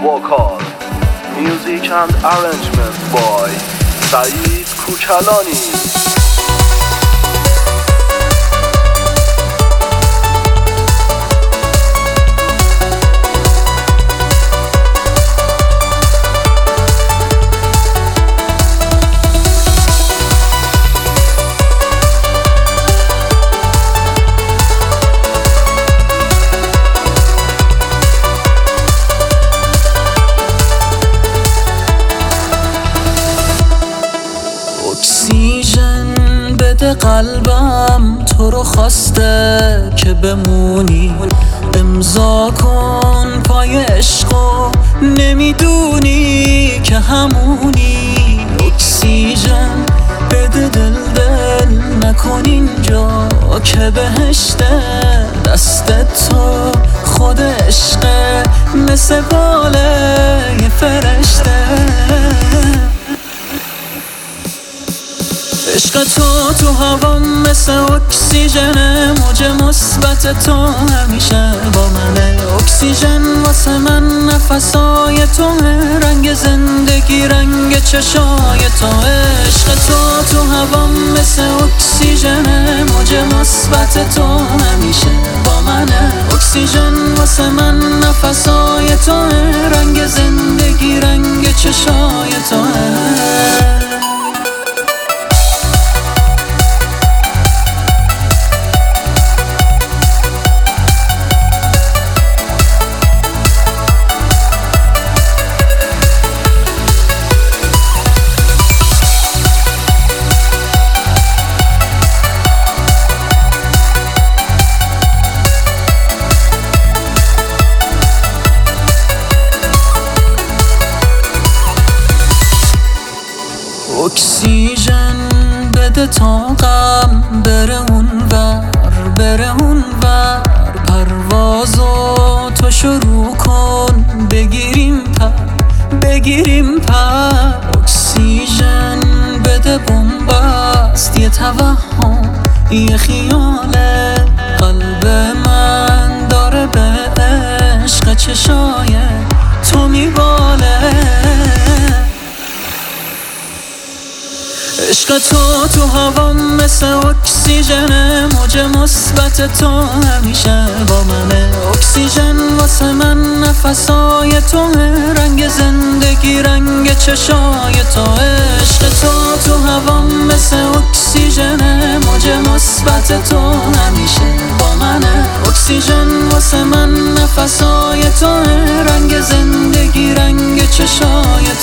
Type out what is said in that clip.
vocal, music and arrangement by Saeed Kuchalani. اکسیژن بده قلبم تو رو خواسته که بمونی، امضا کن پای عشقو نمیدونی که همونی. اکسیژن بده دل نکن اینجا که بهشته، دست تو خود عشقه مثل باله یه فرشته. عشق تو هوام مثل اکسیژن، موج مثبت تو همیشه با منه. اکسیژن واسه من نفسای توه، رنگ زندگی رنگ چشای توه. عشق تو هوام مثل اکسیژن، موج مثبت تو همیشه با منه. اکسیژن واسه من نفسای توه، رنگ زندگی رنگ چشای توه. اکسیژن بده تا غم بره اون ور، پروازو تو شروع کن بگیریم پر. اکسیژن بده بنبست یه توهم یه خیاله، قلب من داره به عشق چشای تو میباله. عشق تو هوام مثل اکسیژن، موج مثبت تو همیشه با منه. اکسیژن واسه من نفسای توه، رنگ زندگی رنگ چشای توه. عشق تو هوام مثل اکسیژن، موج مثبت تو همیشه با منه. اکسیژن واسه من نفسای توه، رنگ زندگی رنگ چشای